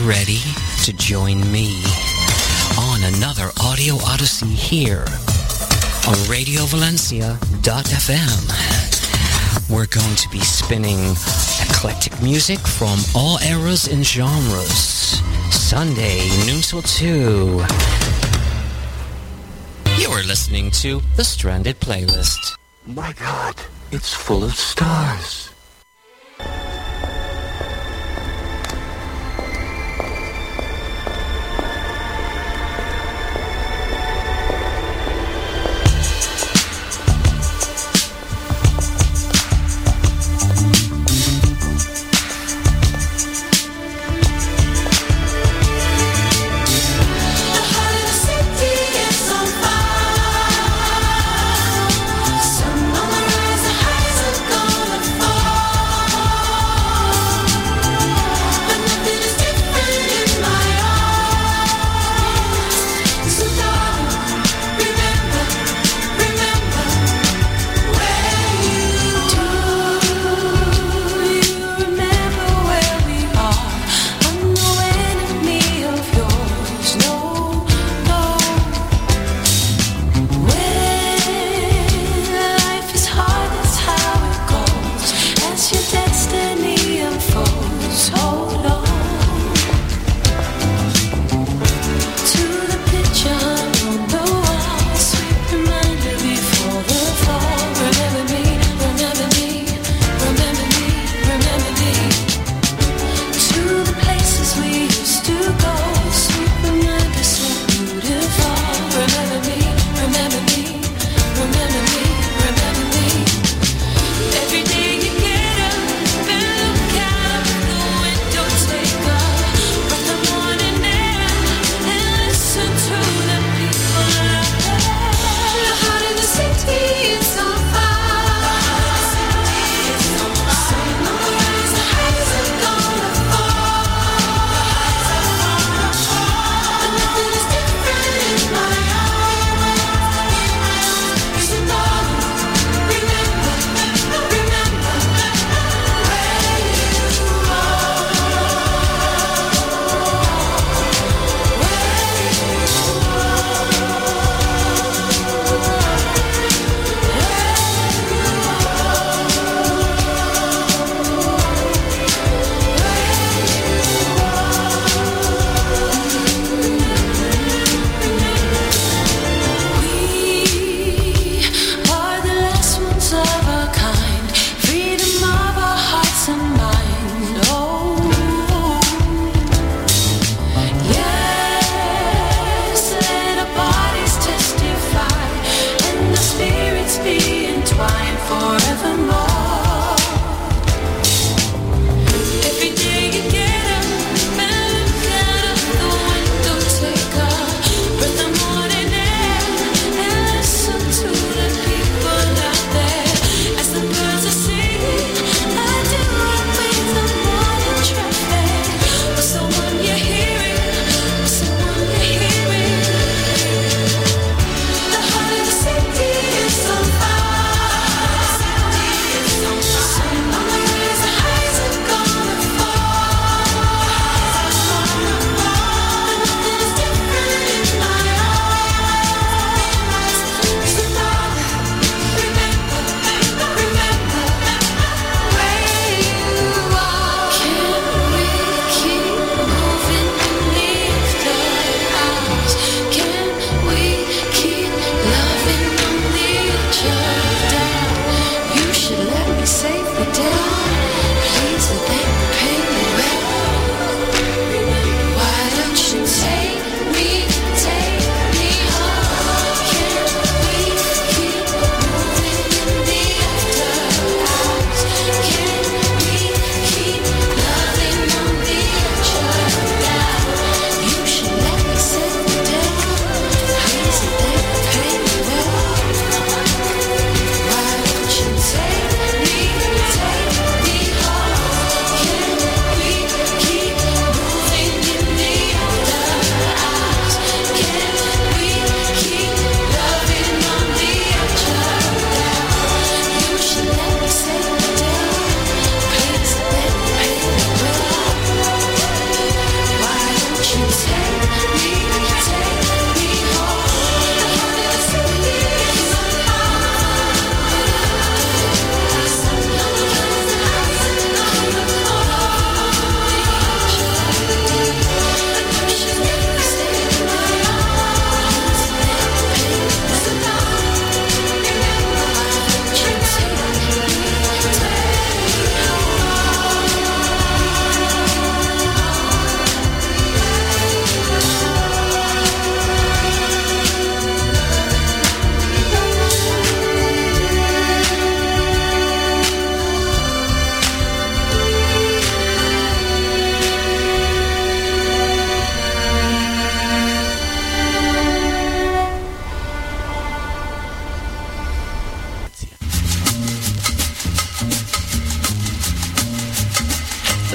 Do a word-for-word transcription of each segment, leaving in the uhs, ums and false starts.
ready to join me on another audio odyssey here on radio valencia dot f m. We're going to be spinning eclectic music from all eras and genres. Sunday, noon till two. You are listening to The Stranded Playlist. My God, it's full of stars. Sun on the rise, the highs are gonna fall.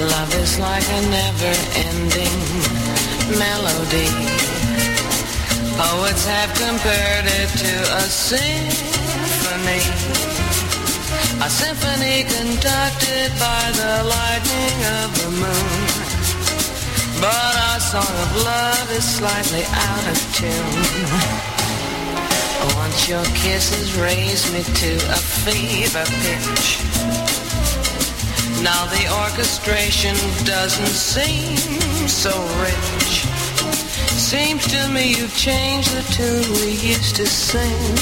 Love is like a never-ending melody. Poets have compared it to a symphony. A symphony conducted by the lightning of the moon. But our song of love is slightly out of tune. Once your kisses raise me to a fever pitch. Now the orchestration doesn't seem so rich. Seems to me you've changed the tune we used to sing.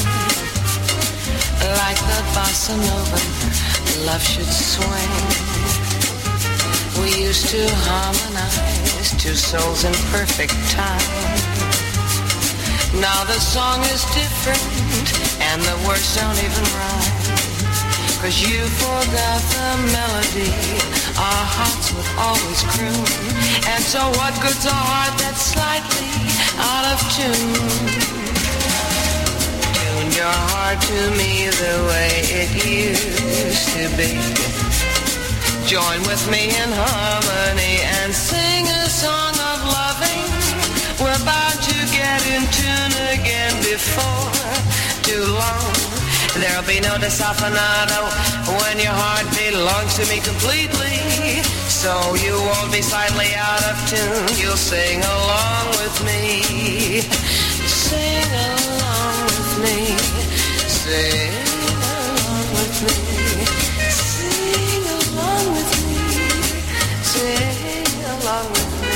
Like the bossa nova, love should swing. We used to harmonize, two souls in perfect time. Now the song is different, and the words don't even rhyme. Cause you forgot the melody our hearts would always croon. And so what good's a heart that's slightly out of tune? Tune your heart to me the way it used to be. Join with me in harmony and sing a song of loving. We're bound to get in tune again before too long. There'll be no desafinado when your heart belongs to me completely. So you won't be slightly out of tune. You'll sing along with me. Sing along with me. Sing along with me. Sing along with me. Sing along with me.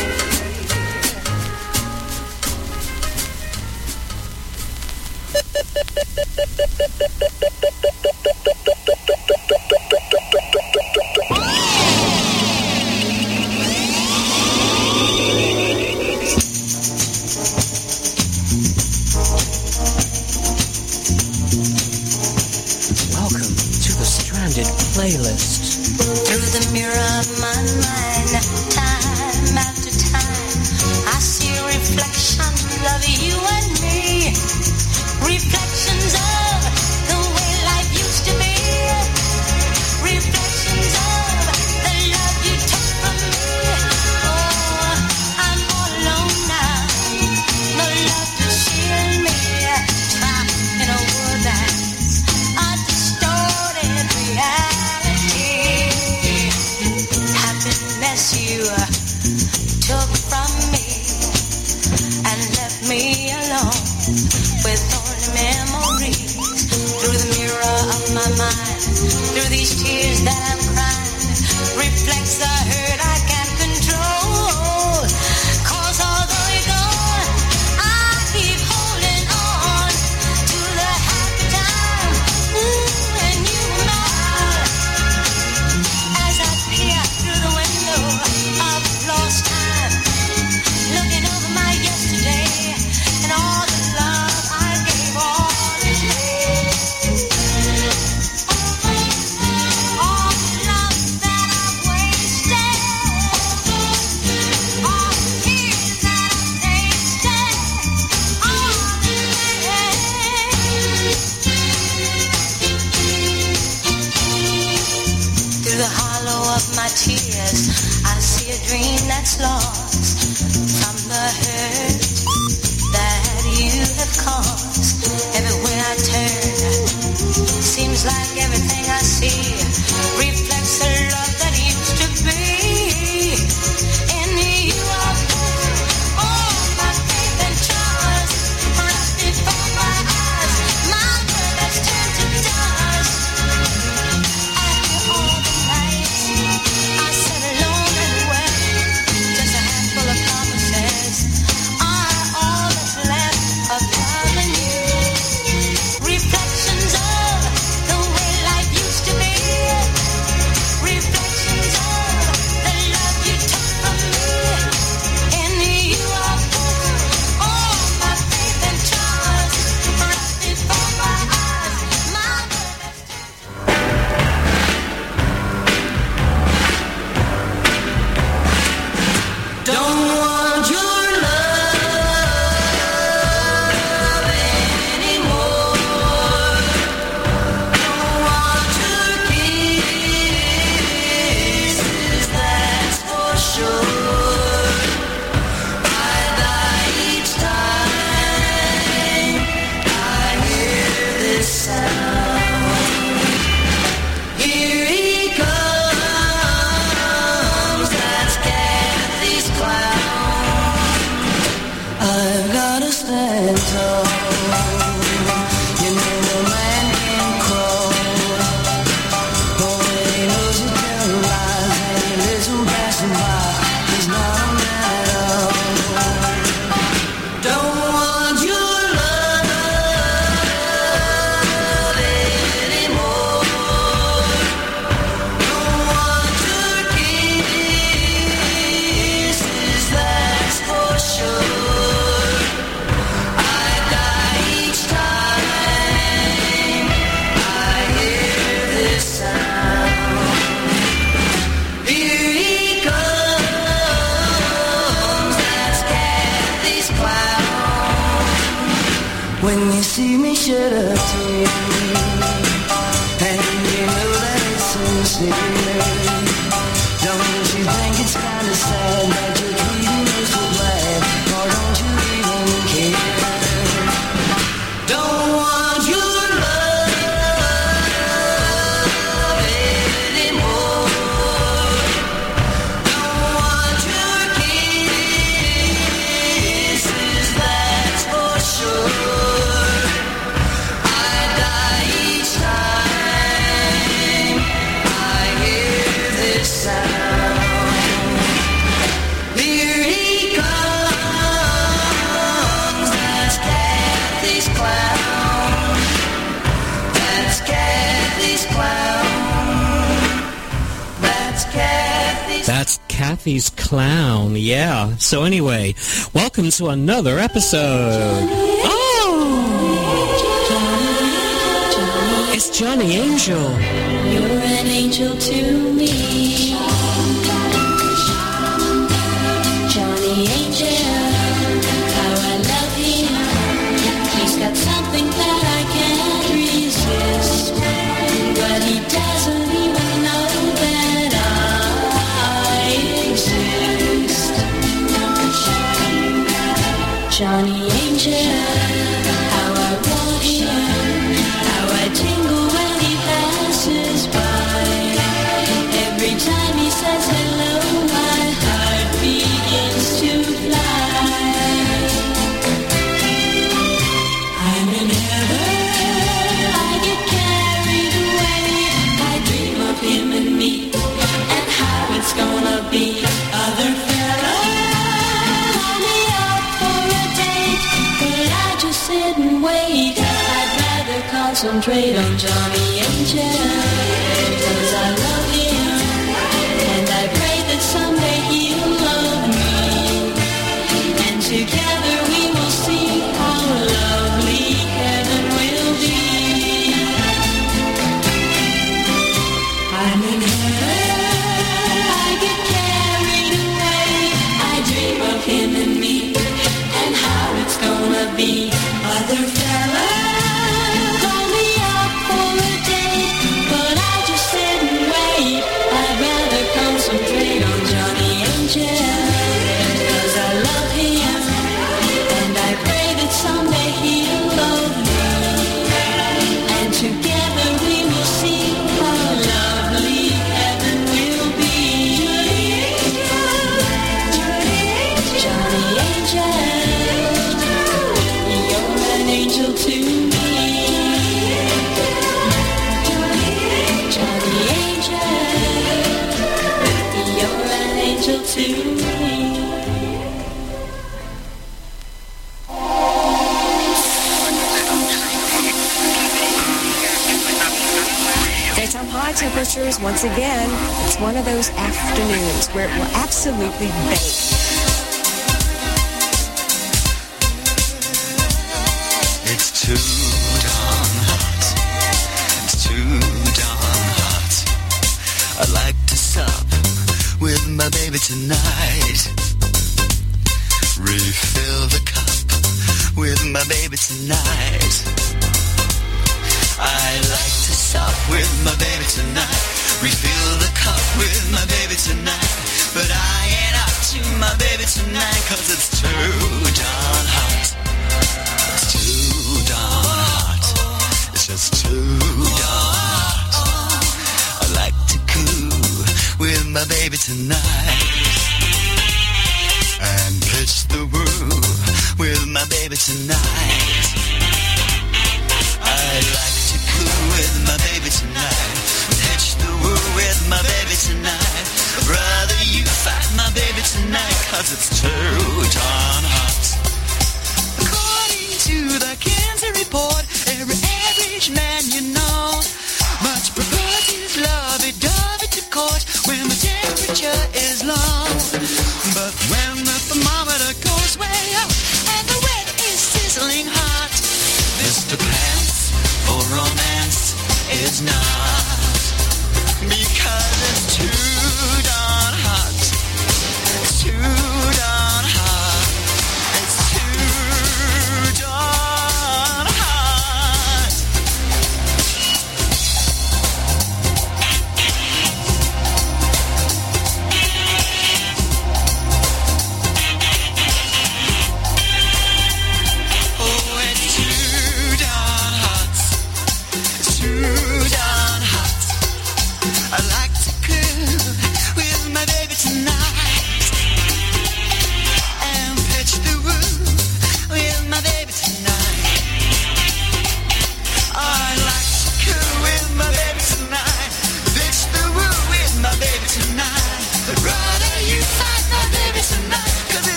Welcome to the Stranded Playlist. Through the mirror of my mind, time after time, I see reflections of you and me. Reflections of the way life used to be. Reflections of the love you took from me. Oh, I'm all alone now. No love to shield me. Trapped in a world that's a distorted reality. Happiness you took from me and left me alone with memories. Through the mirror of my mind, through these tears that I'm crying, reflects the hurt I can't control. Cause although you're gone, I keep holding on to the happy time. Ooh, and you were mine. As I peer through the window of lost time, looking over my yesterday and all the love I gave all to you. All the love that I've wasted, all the tears that I've tasted, all the pain. Through the hollow of my tears, I see a dream that's lost from the hurt that you have caused. Everywhere I turn, seems like everything I see reflects the love that used to be. In you I put all my faith and trust, right before my eyes, my world has turned to dust. After all the nights I sat alone and wept, just a handful of promises on When you see me shed a tear, and you know that it's sincere, don't you think it's kinda sad that you're treating me so bad, or don't you even care? Don't want your love anymore. Don't want your kisses, that's for sure. I die each time I hear this sound. Here he comes, that's Kathy's clown. That's Kathy's clown. That's Kathy's That's Kathy's Clown, yeah. So anyway, welcome to another episode. Oh! It's Johnny Angel. You're an angel to me, Johnny Angel. How I love him. He's got something that I can't resist, but he doesn't even know that I exist. Johnny Angel, how I want him, how I tingle when he passes by. Every time he says hello, my heart begins to fly. I'm in heaven, I get carried away. I dream of him and me, and how it's gonna be. Other fellas call me up for a date, but I just sit and wait. I'd rather concentrate on Johnny Angel, 'cause I love him, and I pray that someday he'll love me, and together we will see how lovely heaven will be. I'm in heaven, I get carried away. I dream of him and me, and how it's gonna be. Other fellas call me up for a date, but I just sit and wait. I'd rather concentrate on Johnny Angel, 'cause I love him, and I pray that someday he'll love me, and together we will see how lovely heaven will be. Johnny Angel, you're an angel to me. Johnny Angel, you're an angel to me. Daytime high temperatures, once again, it's one of those afternoons where it will absolutely bake. It's too darn hot. It's too darn hot. I'd like to sup with my baby tonight. Refill the cup with my baby tonight. I'd like to sup with my baby tonight. Refill the cup with my baby tonight. But I ain't up to my baby tonight, 'cause it's too darn hot. It's too darn hot. It's just too darn hot. I'd like to coo with my baby tonight, and pitch the woo with my baby tonight. I'd like to coo with my baby tonight, pitch the woo with my baby tonight. Brother, you fight my baby tonight, 'cause it's too darn hot. According to the Kansas report, every average man you know much prefers his lovey-dovey to court when the temperature is low. But when the thermometer goes way up and the weather is sizzling hot, Mister Pants for romance is not, because it's too darn hot. It's too darn hot. It's too darn hot.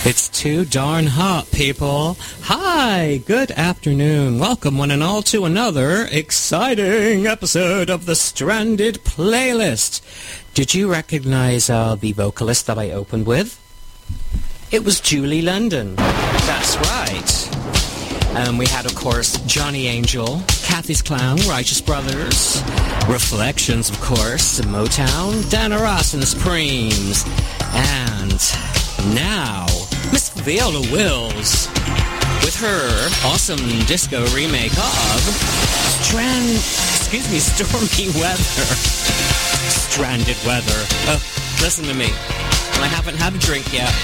It's too darn hot, people. Hi, good afternoon. Welcome one and all to another exciting episode of the Stranded Playlist. Did you recognize uh, the vocalist that I opened with? It was Julie London. That's right. Um, we had, of course, Johnny Angel, Kathy's Clown, Righteous Brothers, Reflections, of course, Motown, Dana Ross and the Supremes, and now Miss Viola Wills with her awesome disco remake of Strand... excuse me, Stormy Weather. Stranded Weather. Oh, listen to me. I haven't had a drink yet.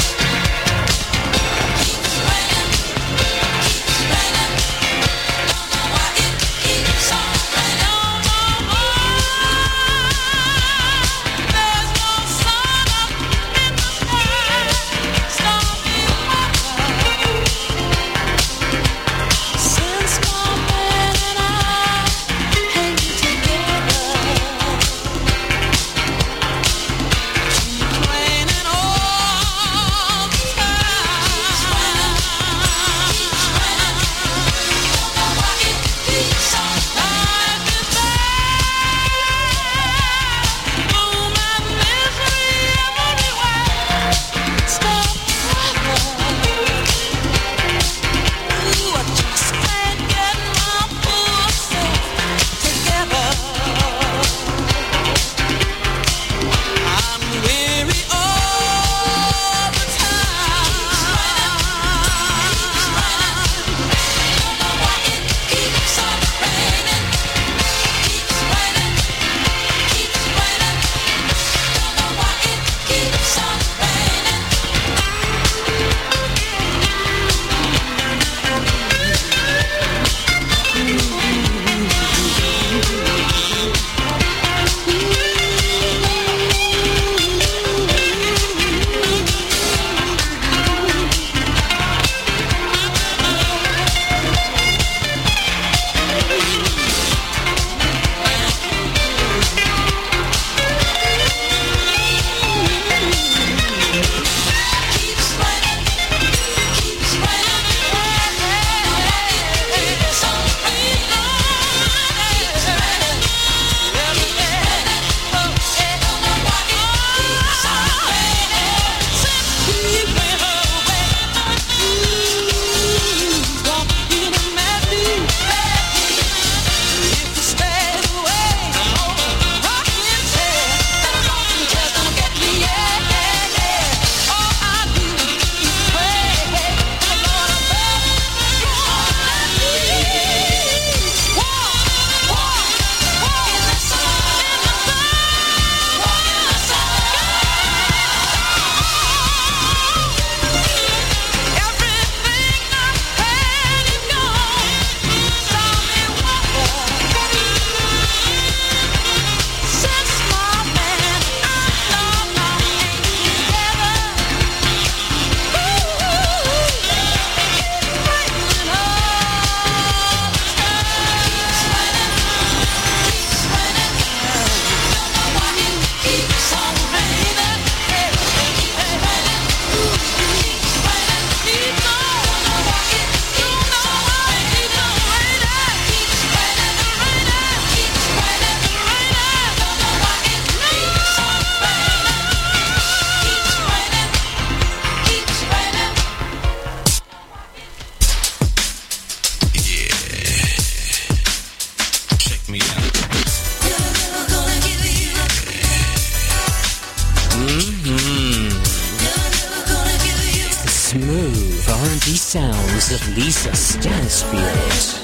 Sounds of Lisa Stansfield.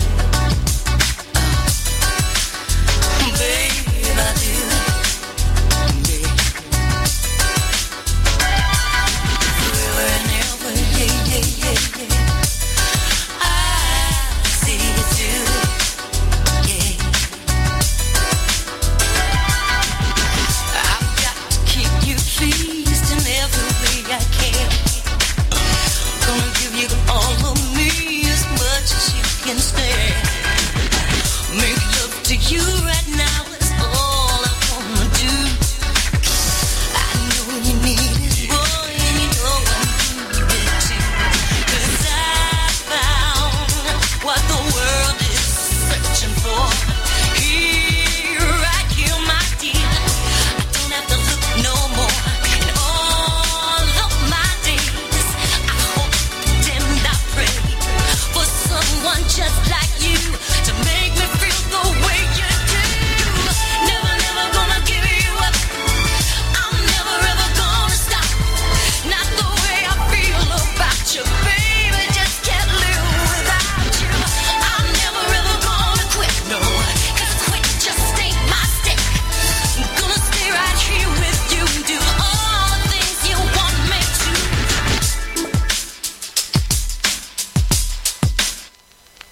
All of me as much as you can stand.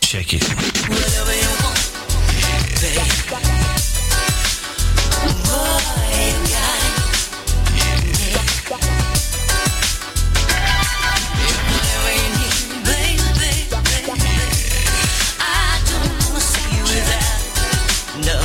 Check it. Whatever you want, baby. Boy, you got it. Whatever you need, baby, baby, baby. I don't wanna see you without it. No.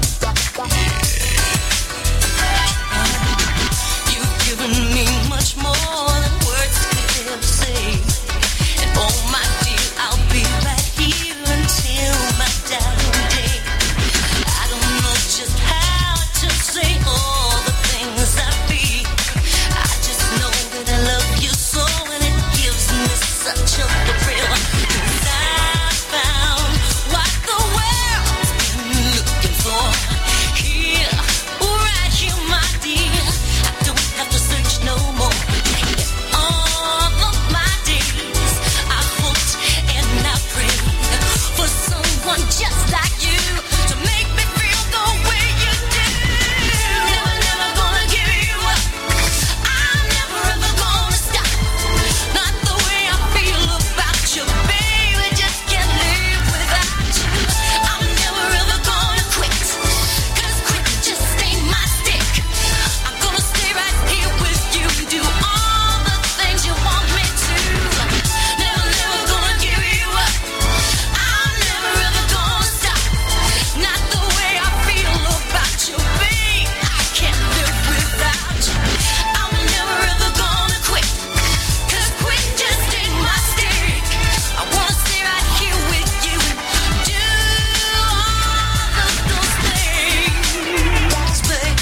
You've given me much more than words could ever say. And oh my dear, I'll be right here until my dying day. I don't know just how to say all the things I feel. I just know that I love you so, and it gives me such a thrill. 'Cause I found what the world's been looking for. Here, right here, my dear. I don't have to search no more. All of my days, I hoped and I prayed for someone just like you to make me feel the way you do. Never, never gonna give you up. I'm never ever gonna stop. Not the way I feel about you, baby. Just can't live without you. I'm never ever gonna quit. 'Cause quit just ain't my stick. I'm gonna stay right here with you, do all the things you want me to. Never, never gonna give you up. I'm never ever gonna stop. Not the way I feel about you, babe. I can't live without you. I'm never ever gonna quit. 'Cause quit just ain't my stick. I wanna stay right here with you, do all of those things, babe.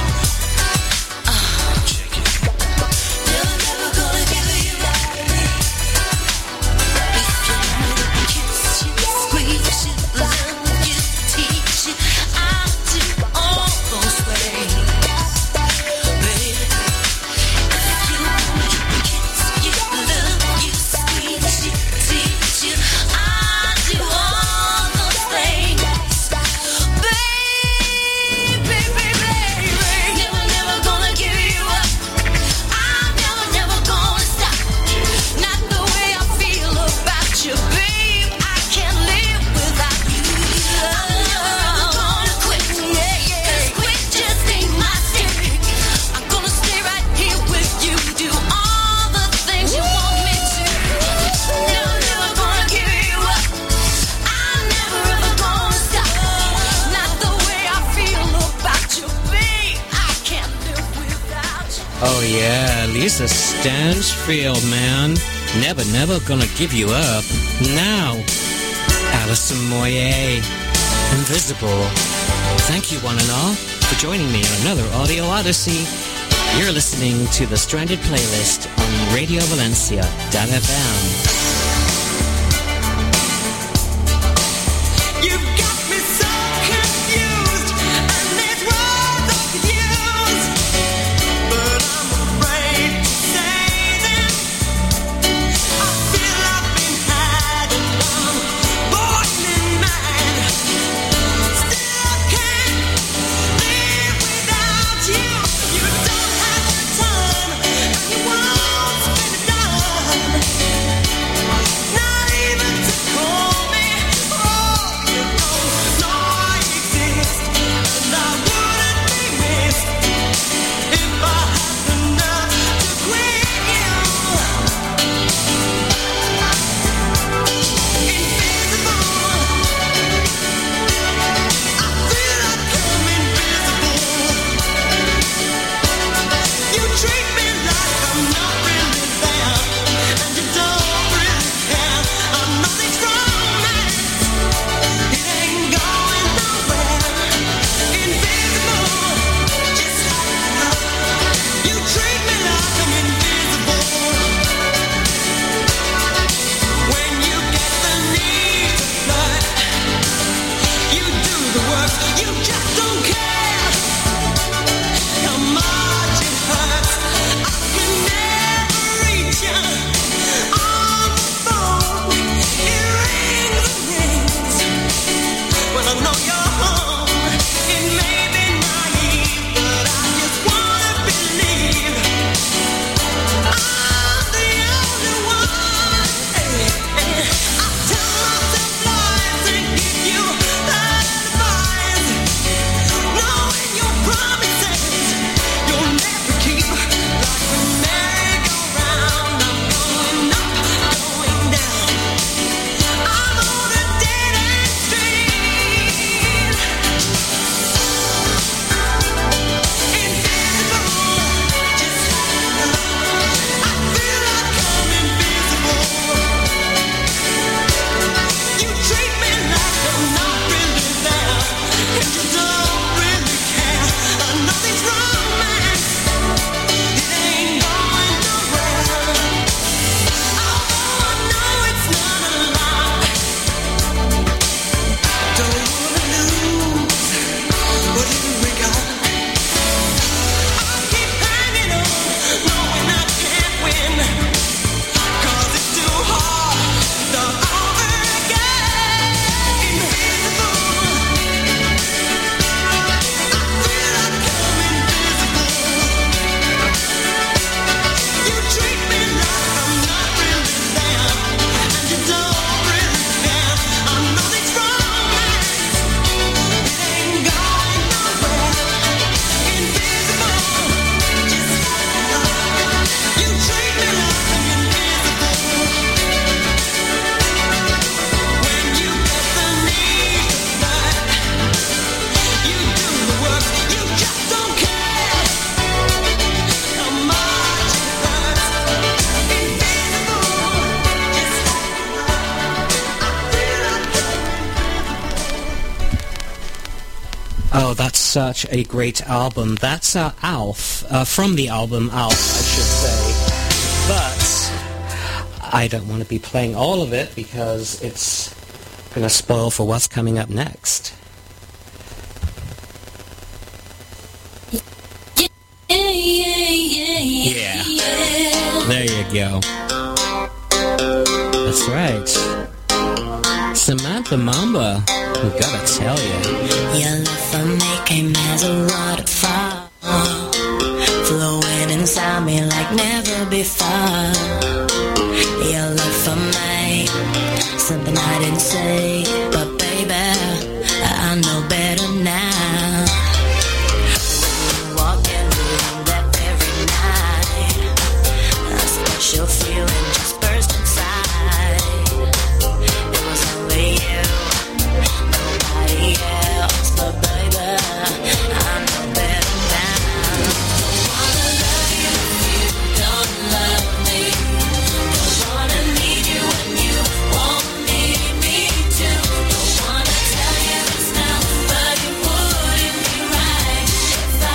Check it. Never, never gonna give you up. If you want to kiss you, squeeze you, love you, teach you, I'll do all those things, baby. If you want to kiss you, love you, squeeze you, teach you, I'll do all those things, baby, baby, baby. Never, never gonna give you up. I'm never, never gonna stop. Not the way I feel about you, babe. I can't live without you. I'm never ever gonna quit. Yeah, yeah. 'Cause quit just ain't my stick. I'm gonna stay right here with you, do all the things you want me to. Never, never gonna give you up. I'm never ever gonna stop. Not the way I feel about you, babe. I can't live without you. Oh yeah, Lisa Stansfield, man. Never, never gonna give you up. Now, Alison Moyet, Invisible. Thank you, one and all, for joining me on another Audio Odyssey. You're listening to the Stranded Playlist on radio valencia dot f m. You've got me so confused, and these words I could use, but I'm afraid to say them. I feel I've been had and I'm boiling mad. Still I can't live without you. You don't have the time, and you won't spend it on. Oh, that's such a great album. That's uh, Alf, uh, from the album Alf, I should say. But I don't want to be playing all of it because it's going to spoil for what's coming up next. Yeah, there you go. That's right. Samantha Mamba, we gotta tell you. Your love for me came as a waterfall, flowing inside me like never before. Your love for me, something I didn't say, but baby, I know better now. Walking through that very night, a special feeling just burst inside. It was only you, nobody else, but baby, I know better now. Don't wanna love you if you don't love me. Don't wanna need you when you won't need me too. Don't wanna tell you this now, but it wouldn't be right if I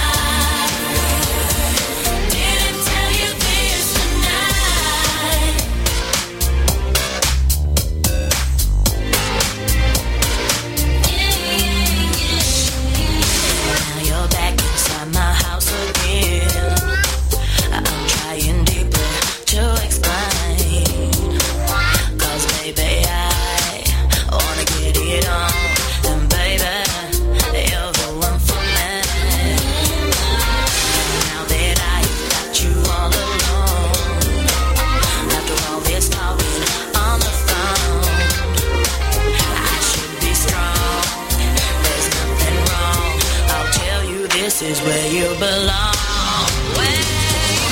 didn't tell you this tonight. Now you're back inside my house again. I'm trying deeply to explain, 'cause baby I wanna get it on, and baby you're the one for me. Now that I've got you all alone, after all this talking on the phone, I should be strong. There's nothing wrong. I'll tell you this is where you belong. Where you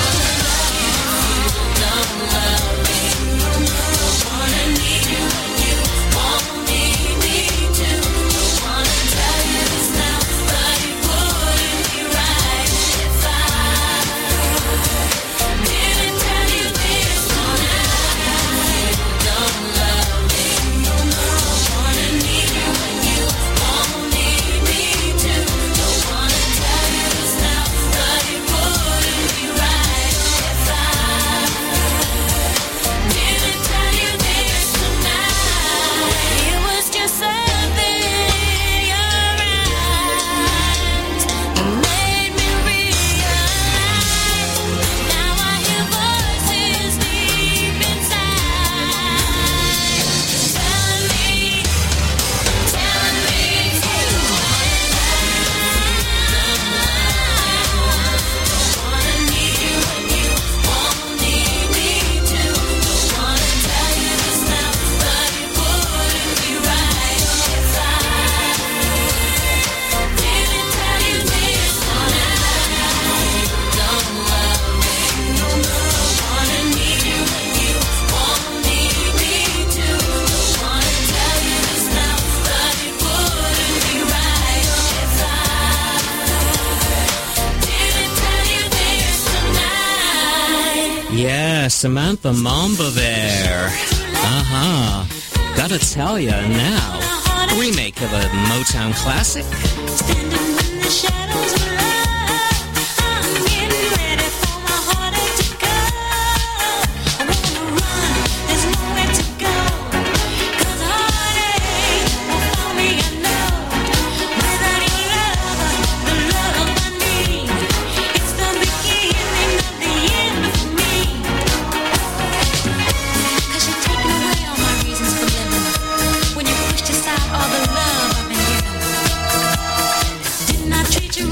don't love me. Don't wanna need you when you won't need me too. Don't wanna tell you this now, but it wouldn't be right if I didn't tell you this tonight. Don't love me. Don't wanna need you when you won't need me too. Don't wanna tell you this now, but it wouldn't be right if I didn't tell you this tonight. It was just something in your eyes that made me realize. Now I hear voices deep inside telling me, telling me to don't wanna need you when you won't need me too. Don't wanna tell you this now, but it wouldn't be right if I didn't tell you this tonight. Don't love me. Don't wanna need you when you won't need me too. Don't wanna tell you this now, but it wouldn't be right if I didn't tell you this tonight. Yeah, Samantha Mamba there. Uh-huh. Gotta tell you now. Remake of a Motown classic. Standing in the shadows of love, I'm getting ready for my heartache to go. I wanna run, there's nowhere to go, 'cause heartache will follow me, I know. Without your love, the love I need, it's the beginning of the end for me. 'Cause you're taking away all my reasons for living, when you pushed aside all the love I've been given. Didn't I treat you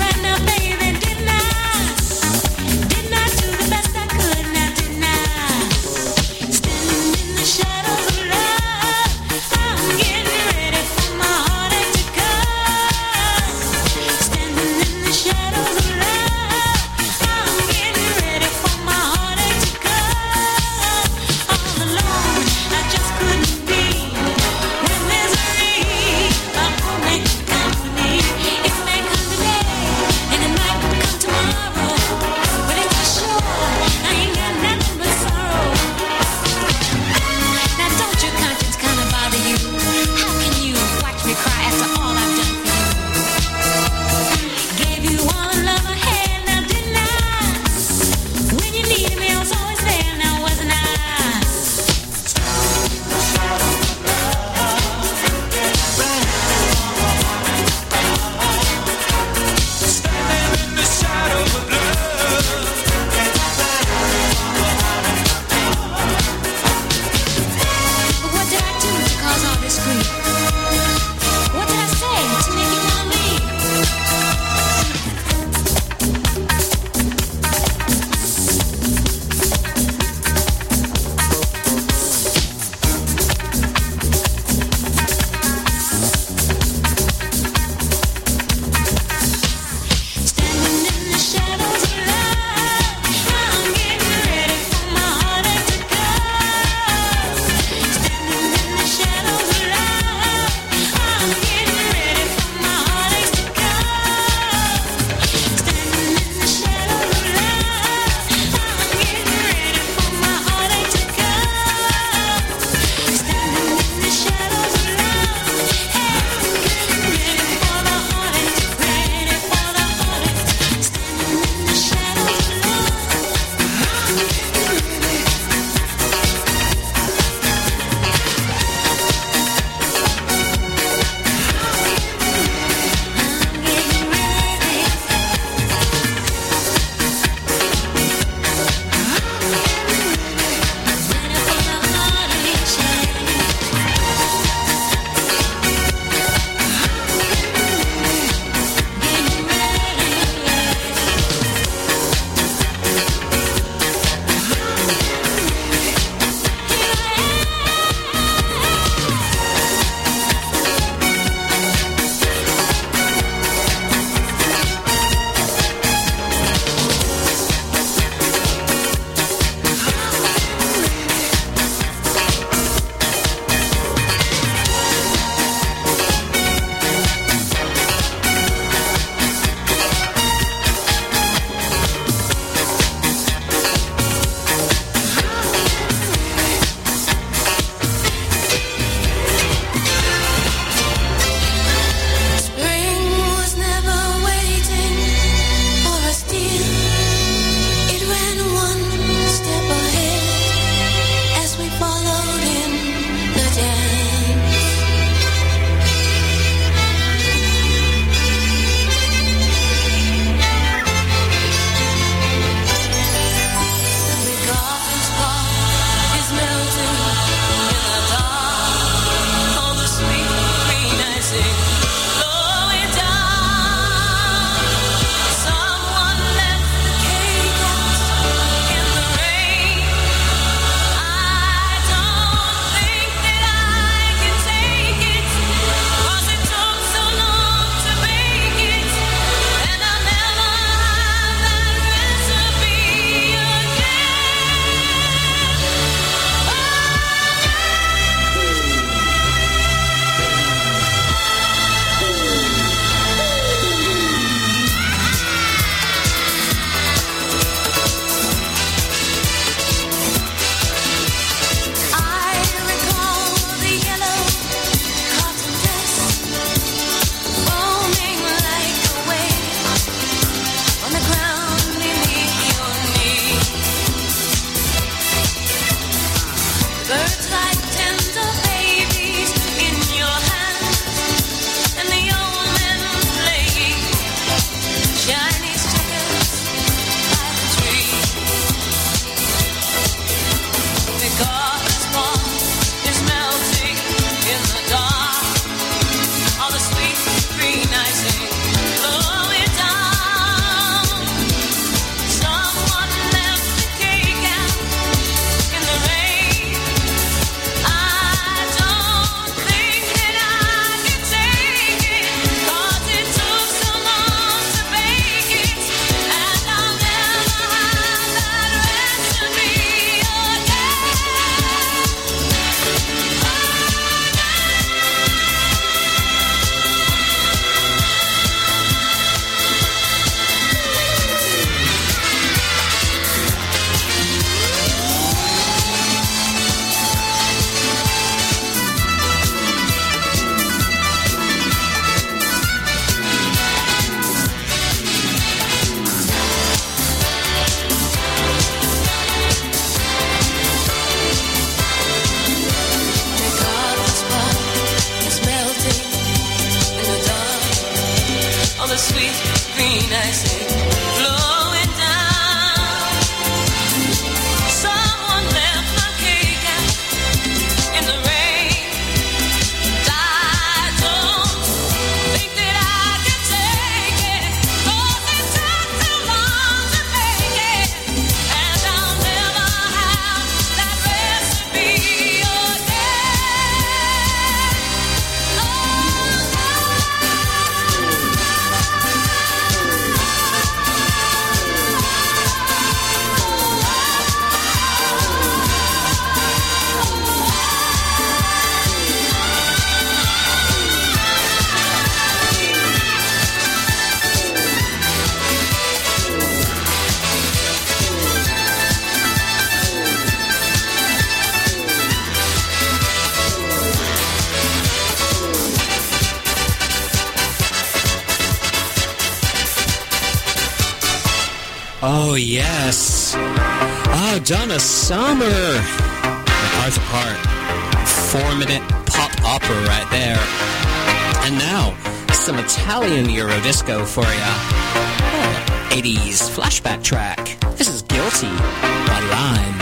Oh, yes. Oh, Donna Summer. MacArthur Park. Four-minute pop opera right there. And now, some Italian Eurodisco for ya. Oh, eighties flashback track. This is Guilty by Lime.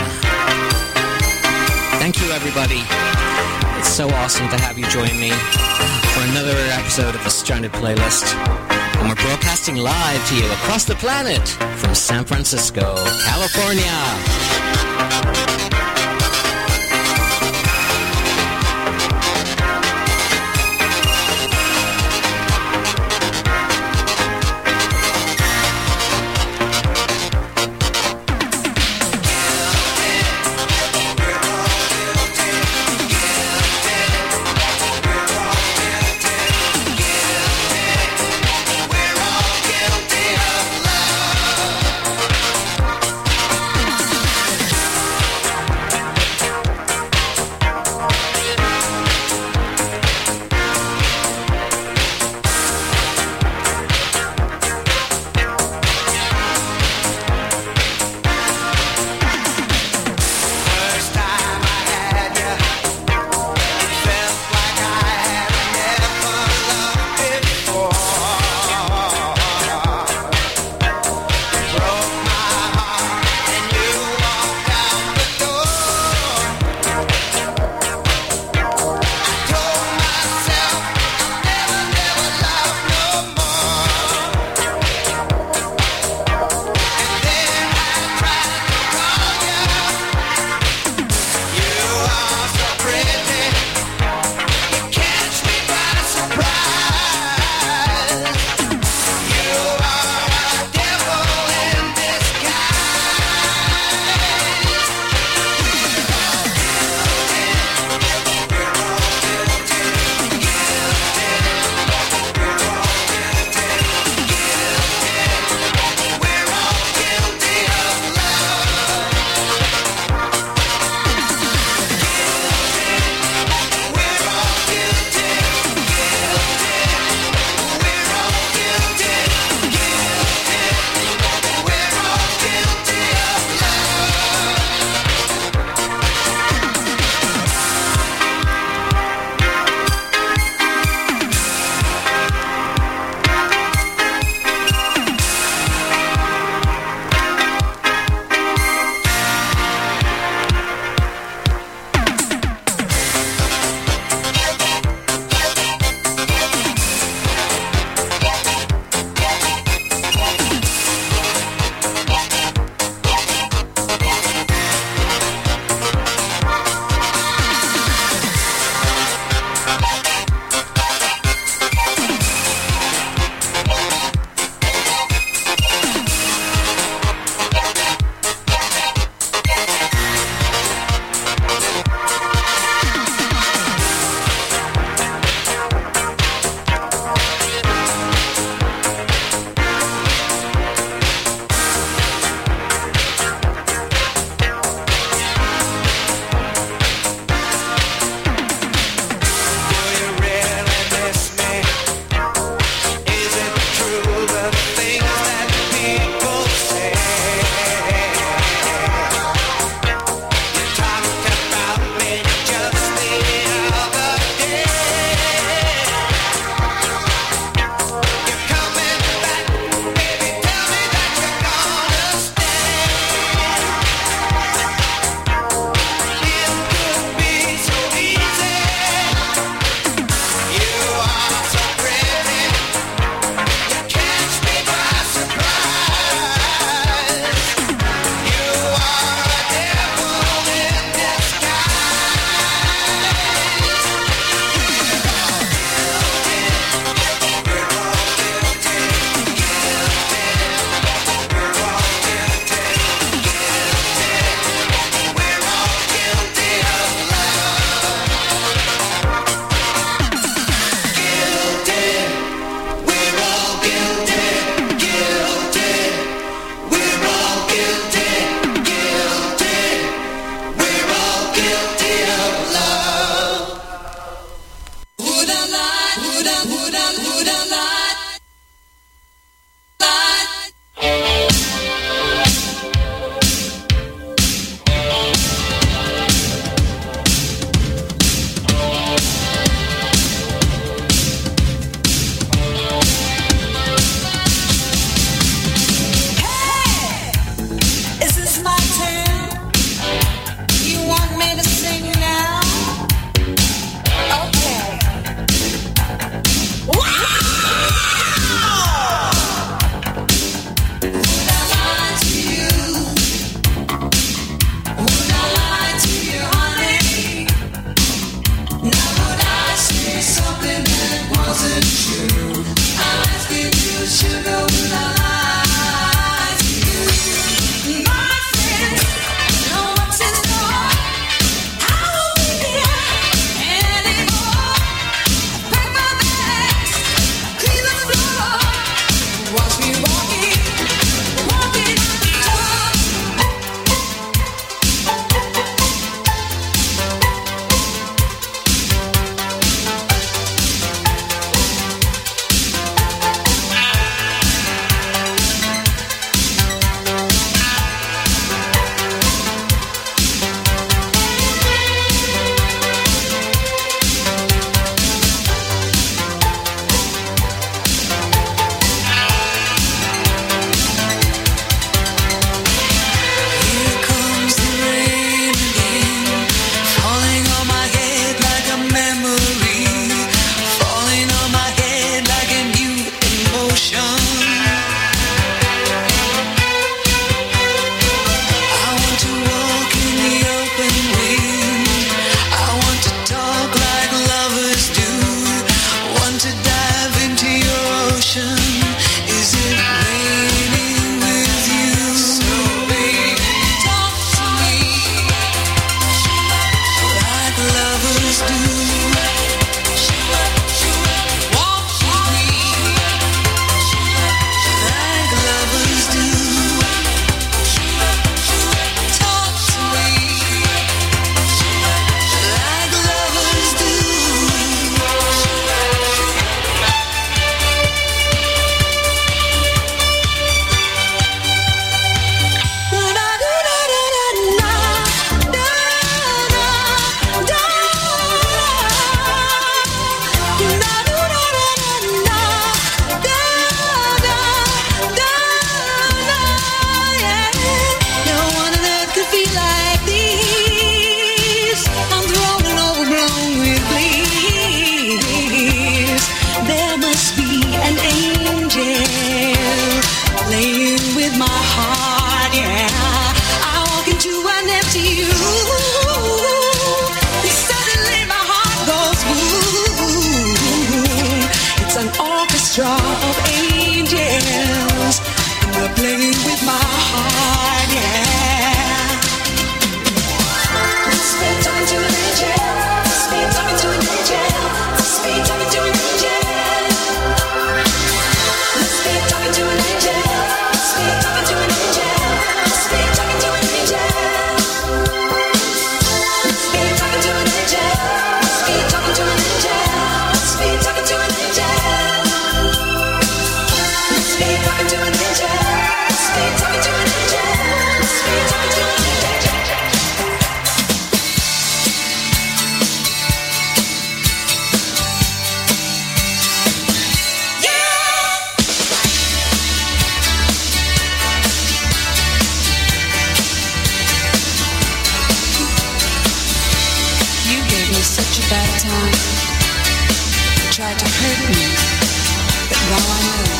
Thank you, everybody. It's so awesome to have you join me for another episode of the Stranded Playlist. And we're broadcasting live to you across the planet from San Francisco, California. such a bad time. You tried to hurt me, but now I know.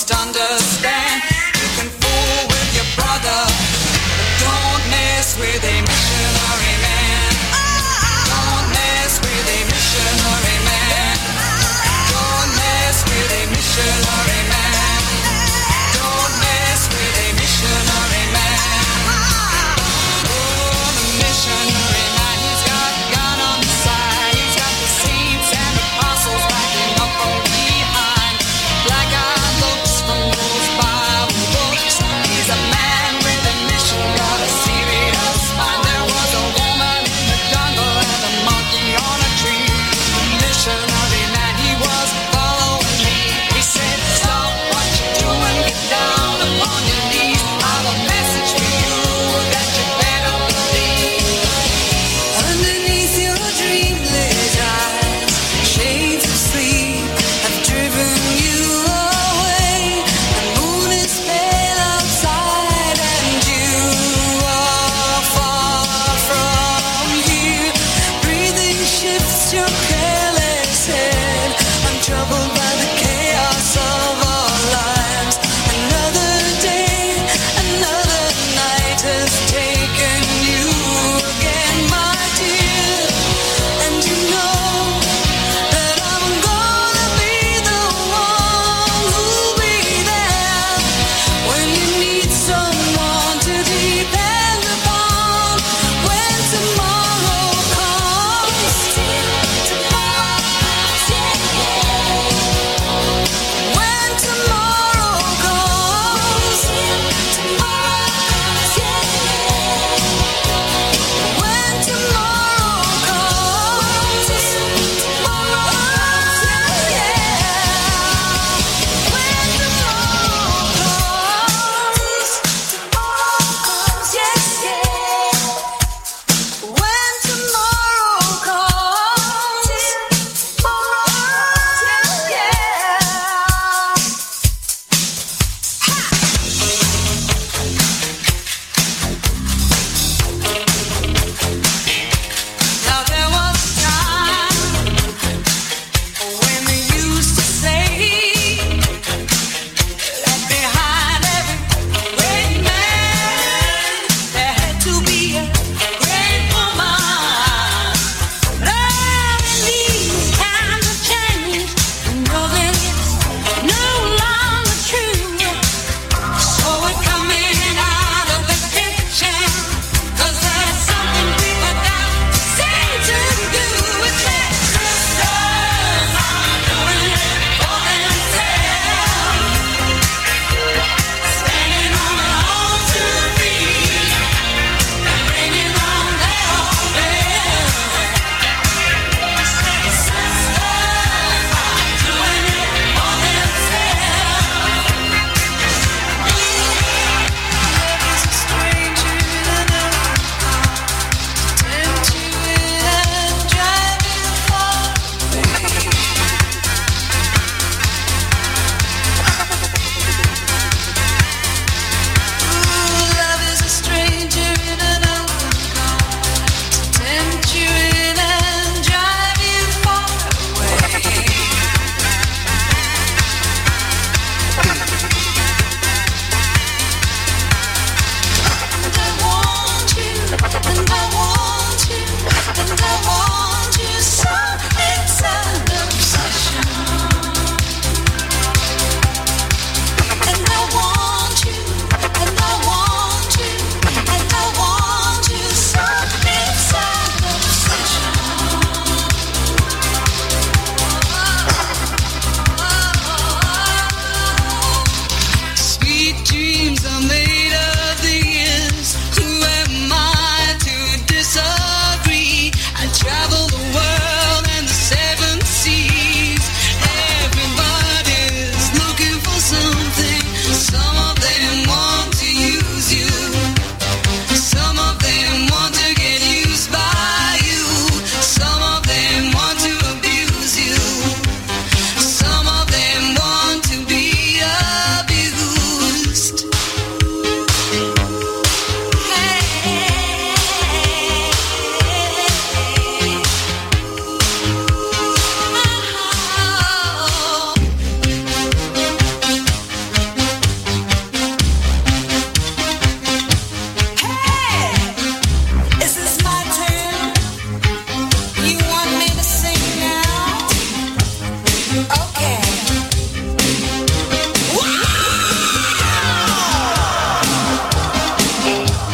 Understand, you can fool with your brother, but don't mess with it.